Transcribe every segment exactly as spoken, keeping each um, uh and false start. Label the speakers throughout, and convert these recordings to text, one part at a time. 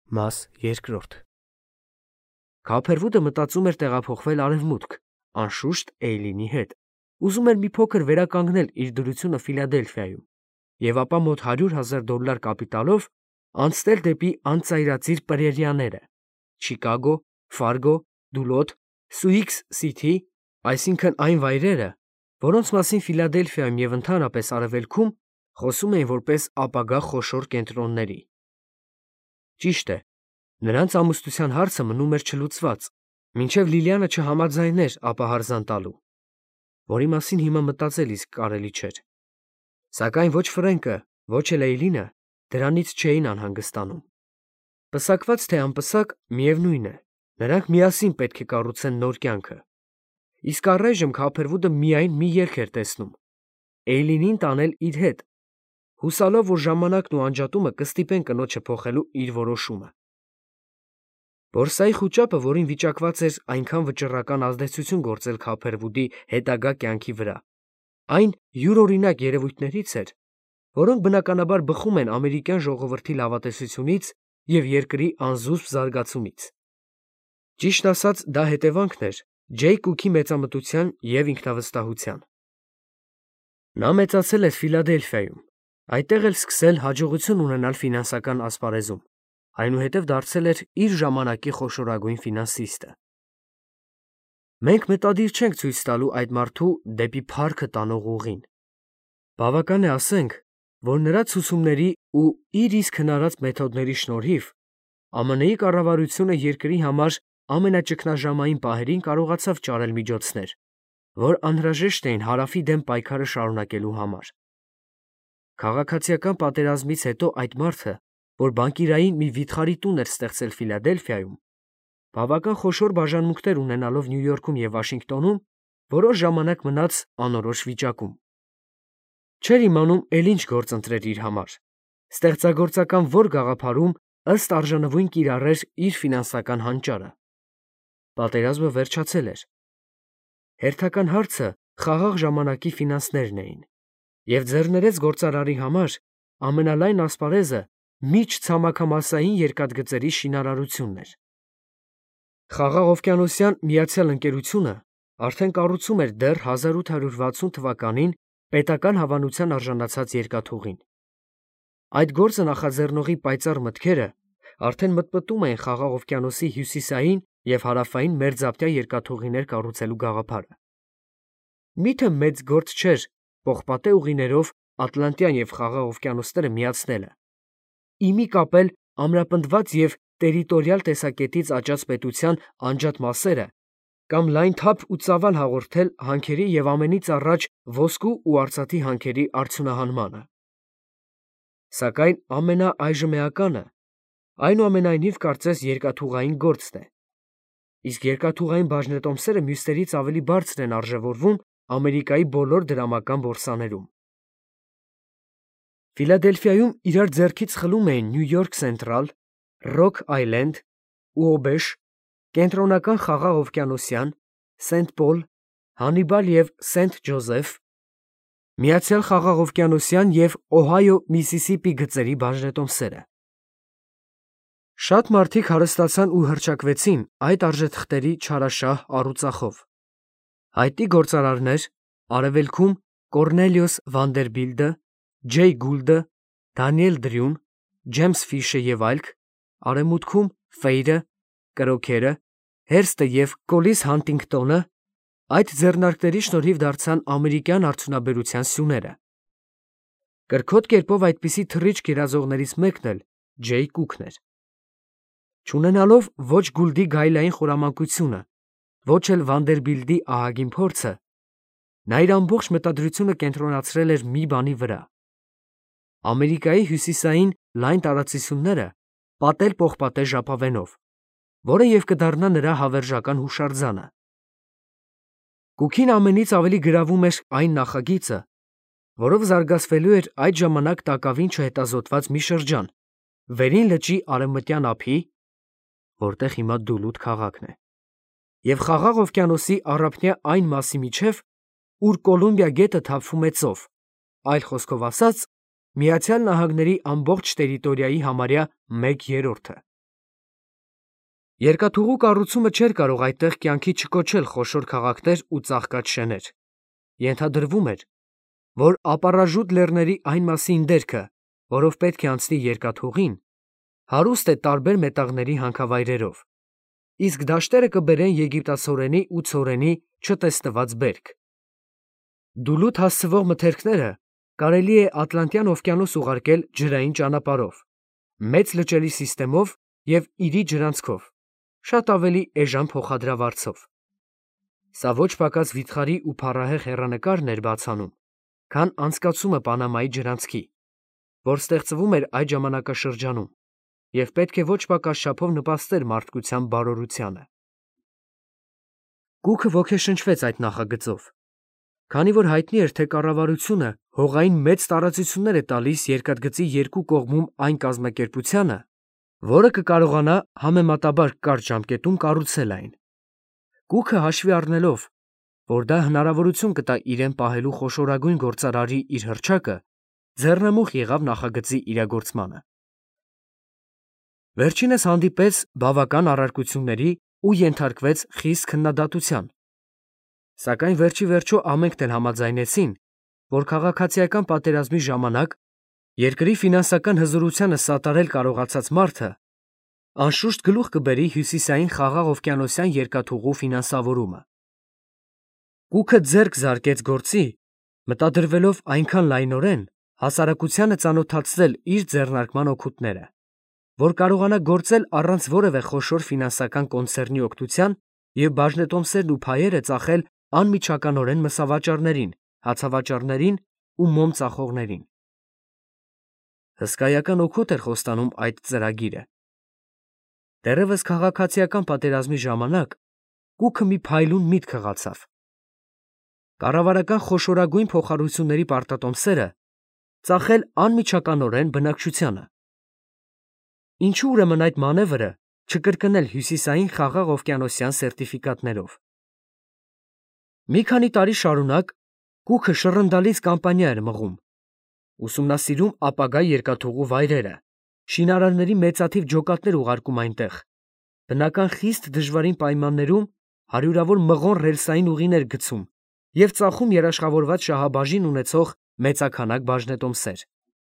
Speaker 1: Մաս երկրորդ Քափերվուդը մտածում էր տեղափոխվել արևմուտք, անշուշտ Էյլինի հետ, ուզում էր մի փոքր վերականգնել իր դրությունը Ֆիլադելֆիայում և ապա մոտ հարյուր հազար դոլար կապիտալով անցնել դեպի անծայրածիր պրերիաները, Չիկագո, Ֆարգո, Դուլոտ, Սյուիքս Սիթի, այսինքն այն վայրերը, որոնց մասին Ֆիլադելֆիայում և ընդհանրապես արևելքում խոսում էին որպես ապագա խոշոր կենտրոնների։ Ճիշտ է, նրանց ամուսնության հարցը մնում էր չլուծված, մինչև Լիլիանը չհամաձայներ ապահարզան տալու, որի մասին հիմա մտածել իսկ կարելի չէր։ Սակայն ոչ Ֆրենկը, ոչ էլ Էյլինը դրանից չէին անհանգստանում։ Պսակված թե անպսակ, միևնույն է, նրանք միասին պետք է կառուցեն նոր կյանքը։ Իսկ առայժմ Քափերվուդը միայն մի ելք էր տեսնում՝ Էյլինին տանել իր հետ, հուսալով, որ ժամանակն ու անջատումը կստիպեն կնոջը փոխելու իր որոշումը։ Բորսայի խուճապը, որին վիճակված էր այնքան վճռական ազդեցություն գործել Քափերվուդի հետագա կյանքի վրա, այն յուրօրինակ երևույթներից էր, որոնք բնականաբար բխում են ամերիկյան ժողովրդի լավատեսությունից և երկրի անզուսպ զարգացումից։ Ճիշտ ասած, դա հետևանքն էր Ջեյ Կուքի մեծամտության և ինքնավստահության։ Նա մեծացել էր Ֆիլադելֆիայում, այդտեղ էլ սկսել հաջողություն ունենալ ֆինանսական ասպարեզում, այնուհետև դարձել էր իր ժամանակի խոշորագույն ֆինանսիստը։ Մենք մտադիր չենք ցույց տալու այդ մարդու դեպի փառքը տանող ուղին։ Բավական է ասենք, որ նրա ցուցումների ու իր իսկ հնարած մեթոդների շնորհիվ Ամեն Ի կառավարությունը երկրի համար ամենաճգնաժամային պահերին կարողացավ ճարել միջոցներ, որ անհրաժեշտ էին Հարավի դեմ պայքարը շարունակելու համար։ Քաղաքացիական պատերազմից հետո այդ մարդը, որ բանկիրային մի վիթխարի տուն էր ստեղծել Ֆիլադելֆիայում, բավական խոշոր բաժանմունքներ ունենալով Նյու Յորքում և Վաշինգտոնում, որոշ ժամանակ մնաց անորոշ վիճակում։ Չէր իմանում էլ ինչ գործ ընտրեր իր համար, ստեղծագործական որ գաղափարում ըստ արժանվույն կիրառեր իր ֆինանսական հանճարը։ Պատերազմը վերջացել էր։ Հերթական հարցը խաղաղ ժամանակի ֆինանսներն էին, և ձեռներեց գործարարի համար ամենալայն ասպարեզը միջցամաքամասային երկաթգծերի շինարարությունն էր։ Խաղաղ օվկիանոսյան միացյալ ընկերությունը արդեն կառուցում էր դեռ հազար ութ հարյուր վաթսուն թվականին պետական հավանության արժանացած երկաթուղին։ Այդ գործը նախաձեռնողի պայծառ մտքերը արդեն մտմտում էին Խաղաղ օվկիանոսի հյուսիսային և հարավային մերձապտյա երկաթուղիներ կառուցելու գաղափարը։ Միթե մեծ գործ չէր պողպատե ուղիներով Ատլանտյան և Խաղաղ օվկիանոսները միացնելը, ի մի կապել ամրապնդված և տերիտորիալ տեսակետից աճած պետության անջատ մասերը կամ լայն թափ ու ծավալ հաղորդել հանքերի և ամենից առաջ ոսկու ու արծաթի հանքերի արդյունահանմանը։ Սակայն ամենաայժմեականը այնուամենայնիվ կարծես երկաթուղային գործն է, իսկ երկաթուղային բաժնետոմսերը մյուսներից ավելի բարձր են արժևորվում Ամերիկայի բոլոր դրամական բորսաներում։ Ֆիլադելֆիայում իրար ձեռքից խլում էին Նյու Յորք Սենտրալ, Ռոք Այլենդ ու Օբեշ, Կենտրոնական Խաղաղ օվկիանոսյան, Սենթ Պոլ, Հանիբալ և Սենթ Ջոզեֆ, Միացյալ Խաղաղօվկիանոսյան և Օհայո Միսիսիպի գծերի բաժնետոմսերը։ Շատ մարդիկ հարստացան ու հռչակվեցին այդ արժեթղթերի չարաշահ առուծախով։ Հայտնի գործարարներ արևելքում Կոռնելիոս Վանդերբիլտը, Ջեյ Գուլդը, Դանիել Դրյուն, Ջեյմս Ֆիշը և այլք, արևմուտքում Ֆեյրը, Կրոքերը, Հերստը և Կոլիս Հանտինգտոնը այդ ձեռնարկների շնորհիվ դարձան ամերիկյան արդյունաբերության սյուները։ Կրքոտ կերպով այդպիսի թռիչք երազողներից մեկն էլ Ջեյ Կուքն էր։ Չունենալով ոչ Գուլդի գայլային խորամանկությունը, ոչ էլ Վանդերբիլտի ահագին փորձը, նա իր ամբողջ մտադրությունը կենտրոնացրել էր մի բանի վրա՝ Ամերիկայի հյուսիսային լայն տարածությունները պատել պողպատե ժապավենով, որը և կդառնա նրա հավերժական հուշարձանը։ Կուքին ամենից ավելի գրավում էր այն նախագիծը, որով զարգացվելու էր այդ ժամանակ տակավին չհետազոտված մի շրջան Վերին լճի արևմտյան ափի, որտեղ հիմա Դուլուտ քաղաքն է, և Խաղաղ օվկիանոսի առափնյա այն մասի միջև, ուր Կոլումբիա գետը թափվում է ծով, այլ խոսքով ասած, Միացյալ Նահանգների ամբողջ տերիտորիայի համարյա մեկ երրորդը։ Երկաթուղու կառուցումը չէր կարող այդտեղ կյանքի չկոչել խոշոր քաղաքներ ու ծաղկած շեներ։ Ենթադրվում էր, որ ապառաժուտ լեռների այն մասին դերքը, որով պետք է անցնի երկաթուղին, հարուստ է տարբեր մետաղների հանքավայրերով, իսկ դաշտերը կբերեն եգիպտացորենի ու ցորենի չտեսնված բերք։ Դուլուտ հասցվող մթերքները կարելի է Ատլանտյան օվկիանոս ուղարկել ջրային ճանապարհով, մեծ լճերի սիստեմով և իրի ջրանցքով, շատ ավելի էժան փոխադրավարձով։ Սա ոչ պակաս վիթխարի ու փառահեղ հեռանկարն էր բացանում, քան անցկացումը Պանամայի ջրանցքի, որ ստեղծվում էր այդ ժամանակաշրջանում, և պետք է ոչ պակաս չափով նպաստեր մարդկության բարօրությանը։ Կուքը ոգեշնչվեց այդ նախագծով, քանի որ հայտնի էր, թե կառավարությունը հողային մեծ տարածություններ է տալիս երկաթգծի երկու կողմում այն կազմակերպությանը, որը կկարողանա համեմատաբար կարճ ժամկետում կառուցել այն։ Կուքը հաշվի առնելով, որ դա հնարավորություն կտա իրեն պահելու խոշորագույն գործարարի իր հռչակը, ձեռնամուխ եղավ նախագծի իրագործմանը։ Վերջինս հանդիպեց բավական առարկությունների ու ենթարկվեց խիստ քննադատության, սակայն վերջի վերջո ամենքն էլ համաձայնեցին, որ քաղաքացիական պատերազմի ժամանակ երկրի ֆինանսական հզորությանը սատարել կարողացած մարդը անշուշտ գլուխ կբերի հյուսիսային խաղաղ օվկիանոսյան երկաթուղու ֆինանսավորումը։ Կուքը ձեռք զարկեց գործի, մտադրվելով այնքան լայնորեն հասարակությանը ծանոթացնել իր ձեռնարկման օգուտները, որ կարողանա գործել առանց որևէ խոշոր ֆինանսական կոնցեռնի օգնության և բաժնետոմսերն ու փայերը ծախել անմիջականորեն մսավաճառներին, հացավաճառներին ու մոմ ծախողներին։ Հսկայական օգուտ էր խոստանում այդ ծրագիրը։ Դեռևս քաղաքացիական պատերազմի ժամանակ Կուքը մի փայլուն միտք հղացավ։ Կառավարական խոշորագույն փոխառությունների պարտատոմսերը ծախել անմիջականորեն բնակչությանը։ Ինչու ուրեմն այդ մանևրը չկրկնել հյուսիսային խաղաղ օվկիանոսյան սերտիֆիկատներով։ Մի քանի տարի շարունակ Կուքը շռնդալից կամպանիա էր մղում, ուսումնասիրում ապագա երկաթուղու վայրերը, շինարարների մեծաթիվ ջոկատներ ուղարկում այնտեղ, բնական խիստ դժվարին պայմաններում հարյուրավոր մղոն ռելսային ուղիներ գցում և ծախում երաշխավորված շահաբաժին ունեցող մեծաքանակ բաժնետոմսեր։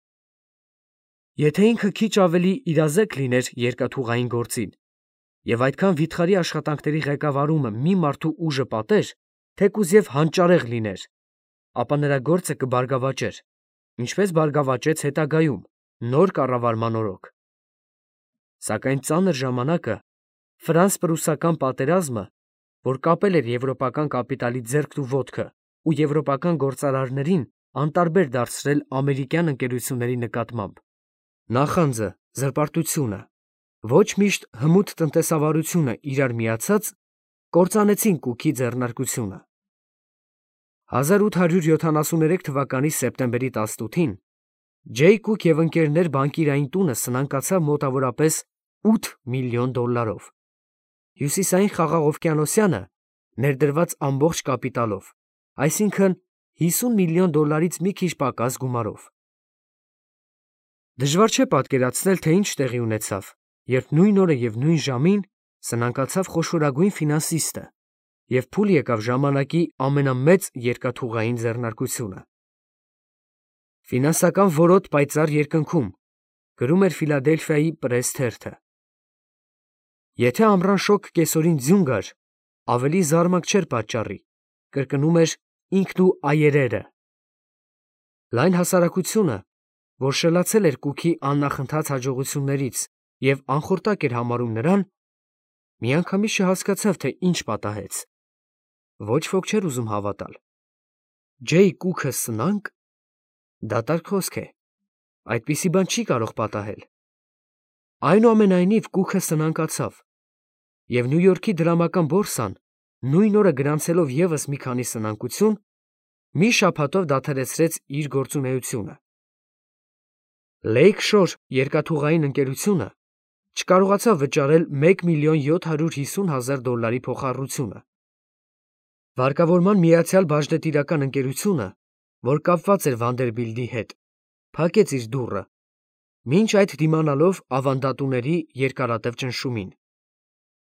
Speaker 1: Եթե ինքը քիչ ավելի իրազեկ լիներ երկաթուղային գործին և այդքան վիթխարի աշխատանքների ղեկավարումը մի մարդու ուժը պատեր, թեկուզ և հանճարեղ լիներ, ապա նրա գործը կբարգավաճեր, ինչպես բարգավաճեց հետագայում նոր կառավարման օրոք։ Սակայն ծանր ժամանակը, ֆրանս֊պրուսական պատերազմը, որ կապել էր եվրոպական կապիտալի ձեռքն ու ոտքը ու եվրոպական գործարարներին անտարբեր դարձրել ամերիկյան ընկերությունների նկատմամբ, նախանձը, զրպարտությունը, ոչ միշտ հմուտ տնտեսավարությունը իրար միացած, կործանեցին Կուքի ձեռնարկությունը։ հազար ութ հարյուր յոթանասուներեք թվականի սեպտեմբերի տասնութին Ջեյ Կուք և ընկերներ բանկիրային տունը սնանկացավ մոտավորապես ութ միլիոն դոլարով, հյուսիսային խաղաղ օվկիանոսյանը ներդրված ամբողջ կապիտալով, այսինքն հիսուն միլիոն դոլարից մի քիչ պակաս գումարով։ Դժվար չէ պատկերացնել, թե ինչ տեղի ունեցավ, երբ նույն օրը և նույն ժամին սնանկացավ խոշորագույն ֆինանսիստը և փուլ եկավ ժամանակի ամենամեծ երկաթուղային ձեռնարկությունը։ Ֆինանսական որոտ պայծառ երկնքում, գրում էր Ֆիլադելֆիայի պրես թերթը։ Եթե ամռան շոգ կեսօրին ձյուն գար, ավելի զարմանք չէր պատճառի, կրկնում էր ինքն ու այերերը։ Լայն հասարակությունը, որ շլացել էր Կուքի աննախընթաց հաջողություններից և անխորտակ էր համարում նրան, միանգամից չհասկացավ, թե ինչ պատահեց։ Ոչ ոք չէր ուզում հավատալ։ Ջեյ Կուքը սնանկ։ Դատարկ խոսք է, այդպիսի բան չի կարող պատահել։ Այնուամենայնիվ Կուքը սնանկացավ, և Նյու Յորքի դրամական բորսան, նույն օրը գրանցելով ևս մի քանի սնանկություն, մի շաբաթով դադարեցրեց իր գործունեությունը։ Լեյք Շոր երկաթուղային ընկերությունը չկարողացավ վճարել մեկ միլիոն յոթ հարյուր հիսուն հազար դոլարի փոխառությունը։ Վարկավորման միացյալ բաժնետիրական ընկերությունը, որ կապված էր Վանդերբիլտի հետ, փակեց իր դուռը, մինչ այդ դիմանալով ավանդատուների երկարատև ճնշումին։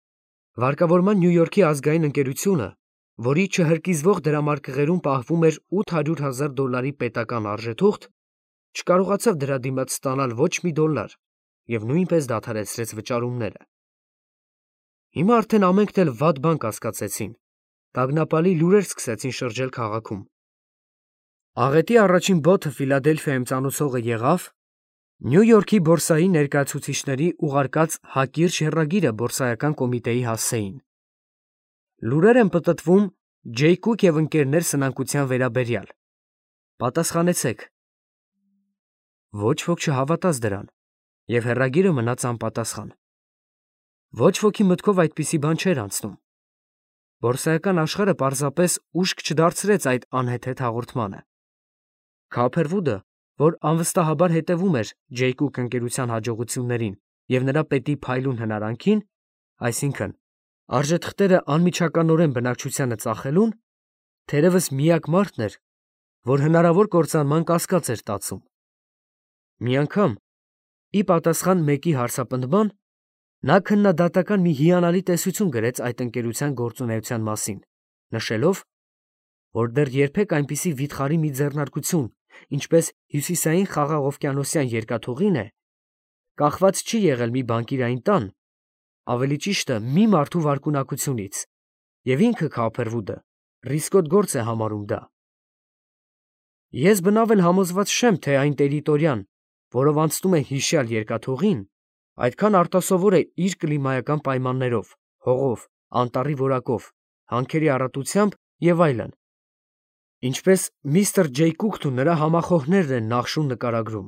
Speaker 1: Վարկավորման Նյու Յորքի ազգային ընկերությունը, որի չհրկիզվող դրամարկղերում պահվում էր ութ հարյուր հազար դոլարի պետական արժեթուղթ, չկարողացավ դրա դիմաց ստանալ ոչ մի դոլար և նույնպես դադարեցրեց վճարումները։ Հիմա արդեն ամենքն էլ վատ բան կասկածեցին, տագնապալի լուրեր սկսեցին շրջել քաղաքում։ Աղետի առաջին բոթը Ֆիլադելֆիայում ծանուցողը եղավ Նյու Յորքի բորսայի ներկայացուցիչների ուղարկած հակիրճ հեռագիրը բորսայական կոմիտեի հասցեին։ Լուրեր են պտտվում Ջեյ Կուք և ընկերներ սնանկության վերաբերյալ։ Պատասխանեցեք։ Ոչ ոք չհավատաց դրան, և հեռագիրը մնաց անպատասխան։ Ոչ ոքի մտքով այդպիսի բան չէր անցնում։ Բորսայական աշխարհը պարզապես ուշք չդարձրեց այդ անհեթեթ հաղորդմանը։ Քափերվուդը, որ անվստահաբար հետևում էր Ջեյ Կուք ընկերության հաջողություններին և նրա պետի փայլուն հնարանքին, այսինքն արժեթղթերը անմիջականորեն բնակչությանը ծախելուն, թերևս միակ մարդն էր, որ հնարավոր կործանման կասկած էր տածում։ Մի անգամ, ի պատասխան մեկի հարցապնդման, նա քննադատական մի հիանալի տեսություն գրեց այդ ընկերության գործունեության մասին, նշելով, որ դեռ երբեք այնպիսի վիթխարի մի ձեռնարկություն, ինչպես հյուսիսային խաղաղօվկիանոսյան երկաթուղին է, կախված չի եղել մի բանկիրային տան, ավելի ճիշտը մի մարդու վարքունակությունից, և ինքը Քափերվուդը ռիսկոտ գործ է համարում դա։ Ես բնավ էլ համոզված չեմ, թե այն տերիտորիան, որով անցնում է հիշյալ երկաթուղին, այդքան արտասովոր է իր կլիմայական պայմաններով, հողով, անտառի որակով, հանքերի առատությամբ և այլն, ինչպես միստր Ջեյ Կուքն ու նրա համախոհներն են նախշում նկարագրում։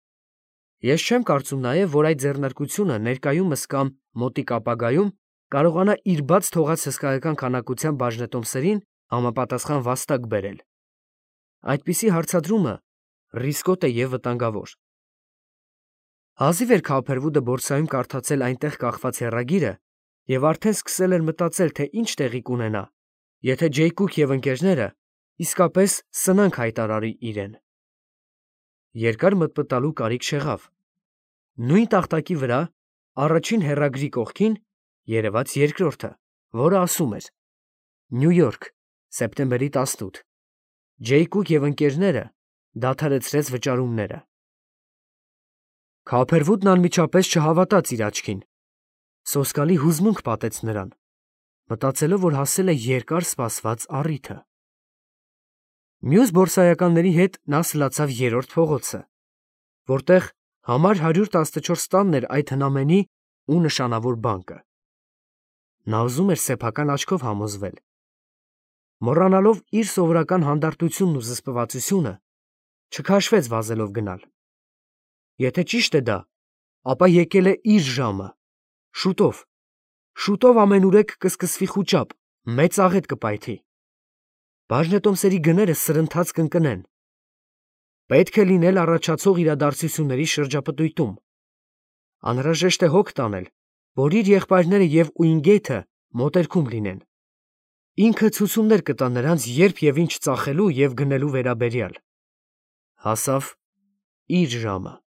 Speaker 1: Ես չեմ կարծում նաև, որ այդ ձեռնարկությունը ներկայումս կամ մոտիկ ապագայում կարողանա իր բաց թողած հսկայական քանակությամբ բաժնետոմսերին համապատասխան վաստակ բերել։ Այդպիսի հարցադրումը ռիսկոտ է և վտանգավոր։ Հազիվ էր Քափերվուդը բորսայում կարդացել այնտեղ կախված հեռագիրը և արդեն սկսել էր մտածել, թե ինչ տեղի կունենա, եթե Ջեյ Կուք և ընկերները իսկապես սնանկ հայտարարի իրեն։ Երկար մտմտալու կարիք չեղավ։ Նույն տախտակի վրա, առաջին հեռագրի կողքին, երևաց երկրորդը, որը ասում էր. Նյու Յորք, սեպտեմբերի տասնութ. Ջեյ Կուք և ընկերները դադարեցրեց վճարումները։ Քափերվուդն անմիջապես չհավատաց իր աչքին։ Սոսկալի հուզմունք պատեց նրան, մտածելով, որ հասել է երկար սպասված առիթը։ Մյուս բորսայականների հետ նա սլացավ երրորդ փողոցը, որտեղ համար հարյուր տասնչորս տանն էր այդ հնամենի ու նշանավոր բանկը։ Նա ուզում էր սեփական աչքով համոզվել։ Մոռանալով իր սովորական հանդարտությունն ու զսպվածությունը, չքաշվեց վազելով գնալ։ Եթե ճիշտ է դա, ապա եկել է իր ժամը։ Շուտով, շուտով ամենուրեք կսկսվի խուճապ, մեծ աղետ կպայթի։ Բաժնետոմսերի գները սրընթաց կընկնեն։ Պետք է լինել առաջացող իրադարձությունների շրջապտույտում։ Անհրաժեշտ է հոգ տանել, որ իր եղբայրները և Ուինգեյթը մոտերքում լինեն։ Ինքը ցուցումներ կտա նրանց երբ և ինչ ծախելու և գնելու վերաբերյալ։ Հասավ իր ժամը։